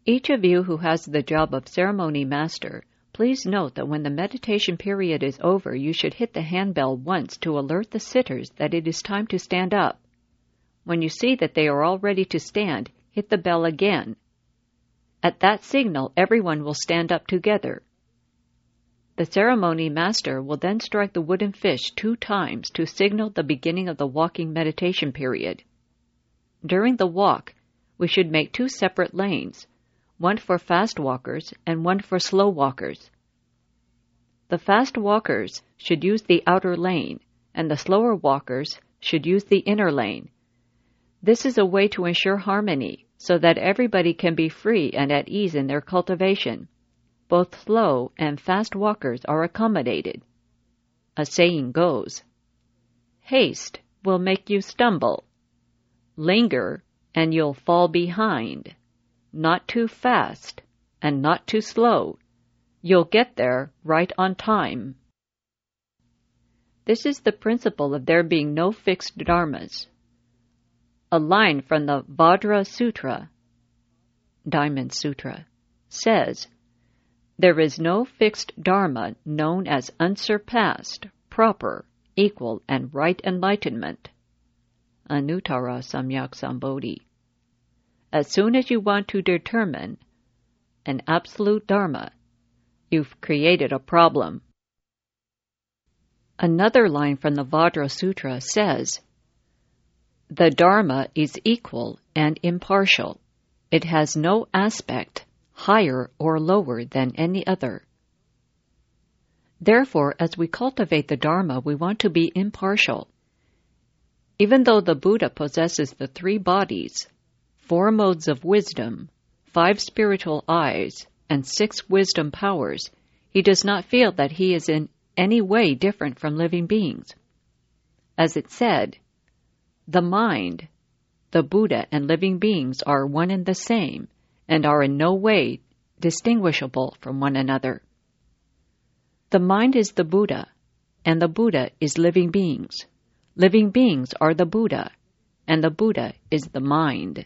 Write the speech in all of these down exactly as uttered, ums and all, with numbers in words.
Each of you who has the job of ceremony master, please note that when the meditation period is over, you should hit the handbell once to alert the sitters that it is time to stand up. When you see that they are all ready to stand, hit the bell again. At that signal, everyone will stand up together. The ceremony master will then strike the wooden fish two times to signal the beginning of the walking meditation period. During the walk, we should make two separate lanes, one for fast walkers and one for slow walkers. The fast walkers should use the outer lane, and the slower walkers should use the inner lane. This is a way to ensure harmony, so that everybody can be free and at ease in their cultivation. Both slow and fast walkers are accommodated. A saying goes, "Haste will make you stumble. Linger and you'll fall behind. Not too fast and not too slow. You'll get there right on time." This is the principle of there being no fixed dharmas. A line from the Vajra Sutra, Diamond Sutra, says, "There is no fixed dharma known as unsurpassed, proper, equal, and right enlightenment." Anuttara Samyak Sambodhi. As soon as you want to determine an absolute dharma, you've created a problem. Another line from the Vajra Sutra says, "The dharma is equal and impartial. It has no aspect higher or lower than any other." Therefore, as we cultivate the dharma, we want to be impartial. Even though the Buddha possesses the three bodies, four modes of wisdom, five spiritual eyes, and six wisdom powers, he does not feel that he is in any way different from living beings. As it said, "The mind, the Buddha, and living beings are one and the same, and are in no way distinguishable from one another." The mind is the Buddha, and the Buddha is living beings. Living beings are the Buddha, and the Buddha is the mind.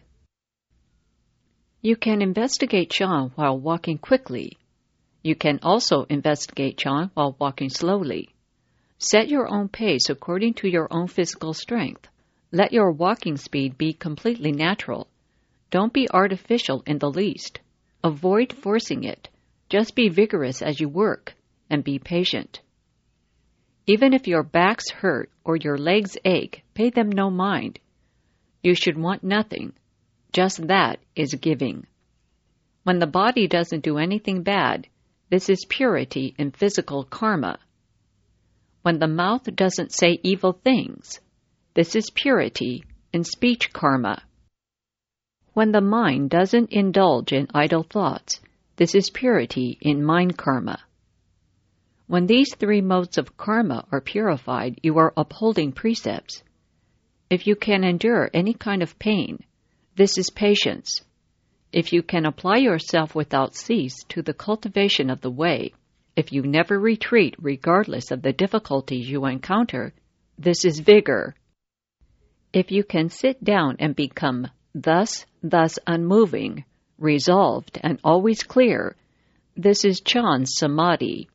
You can investigate Chan while walking quickly. You can also investigate Chan while walking slowly. Set your own pace according to your own physical strength. Let your walking speed be completely natural. Don't be artificial in the least. Avoid forcing it. Just be vigorous as you work, and be patient. Even if your backs hurt or your legs ache, pay them no mind. You should want nothing. Just that is giving. When the body doesn't do anything bad, this is purity in physical karma. When the mouth doesn't say evil things, this is purity in speech karma. When the mind doesn't indulge in idle thoughts, this is purity in mind karma. When these three modes of karma are purified, you are upholding precepts. If you can endure any kind of pain, this is patience. If you can apply yourself without cease to the cultivation of the way, if you never retreat regardless of the difficulties you encounter, this is vigor. If you can sit down and become thus, thus unmoving, resolved, and always clear, this is Chan Samadhi.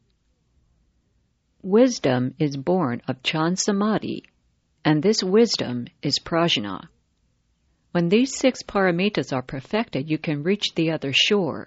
Wisdom is born of Chan Samadhi, and this wisdom is prajna. When these six paramitas are perfected, you can reach the other shore.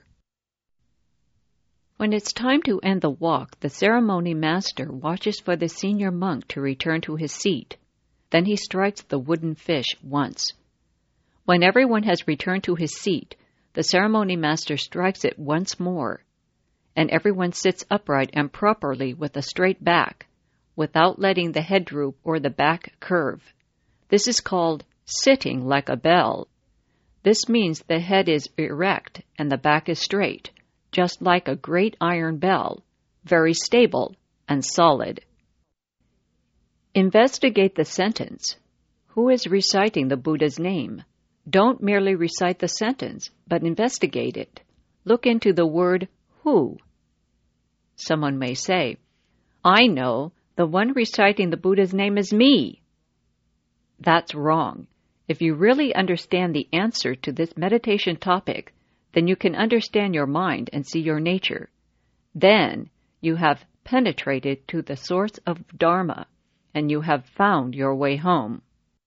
When it's time to end the walk, the ceremony master watches for the senior monk to return to his seat. Then he strikes the wooden fish once. When everyone has returned to his seat, the ceremony master strikes it once more, and everyone sits upright and properly with a straight back, without letting the head droop or the back curve. This is called sitting like a bell. This means the head is erect and the back is straight, just like a great iron bell, very stable and solid. Investigate the sentence. Who is reciting the Buddha's name? Don't merely recite the sentence, but investigate it. Look into the word who. Someone may say, I know, the one reciting the Buddha's name is me. That's wrong. If you really understand the answer to this meditation topic, then you can understand your mind and see your nature. Then you have penetrated to the source of Dharma, and you have found your way home.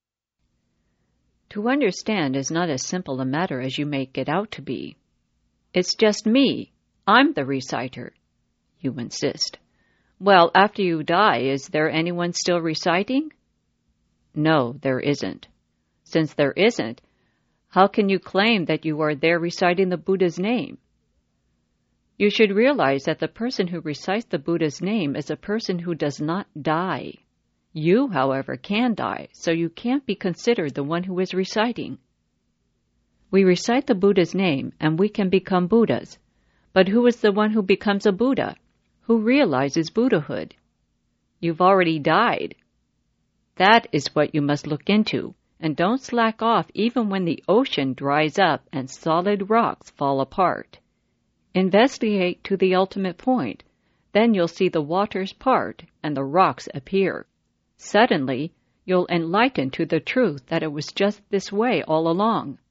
To understand is not as simple a matter as you make it out to be. It's just me. I'm the reciter, you insist. Well, after you die, is there anyone still reciting? No, there isn't. Since there isn't, how can you claim that you are there reciting the Buddha's name? You should realize that the person who recites the Buddha's name is a person who does not die. You, however, can die, so you can't be considered the one who is reciting. We recite the Buddha's name, and we can become Buddhas. But who is the one who becomes a Buddha? Who realizes Buddhahood? You've already died. That is what you must look into, and don't slack off even when the ocean dries up and solid rocks fall apart. Investigate to the ultimate point. Then you'll see the waters part and the rocks appear. Suddenly, you'll enlighten to the truth that it was just this way all along.